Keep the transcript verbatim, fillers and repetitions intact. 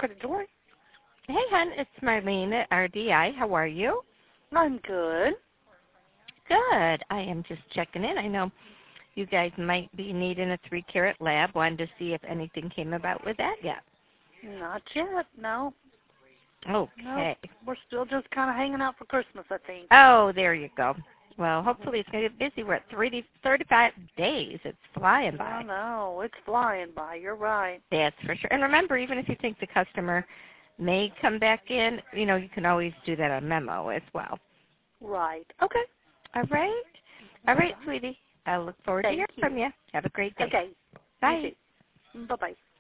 Credit Joy. Hey, hon, it's Marlene at R D I. How are you? I'm good. Good. I am just checking in. I know you guys might be needing a three-carat lab. Wanted to see if anything came about with that yet. Not yet, no. Okay. Nope. We're still just kind of hanging out for Christmas, I think. Oh, there you go. Well, hopefully it's going to get busy. We're at thirty, thirty-five days. It's flying by. I know. It's flying by. You're right. That's for sure. And remember, even if you think the customer may come back in, you know, you can always do that on memo as well. Right. Okay. All right. All right, sweetie. I look forward Thank to hearing you. from you. Have a great day. Okay. Bye. Bye-bye.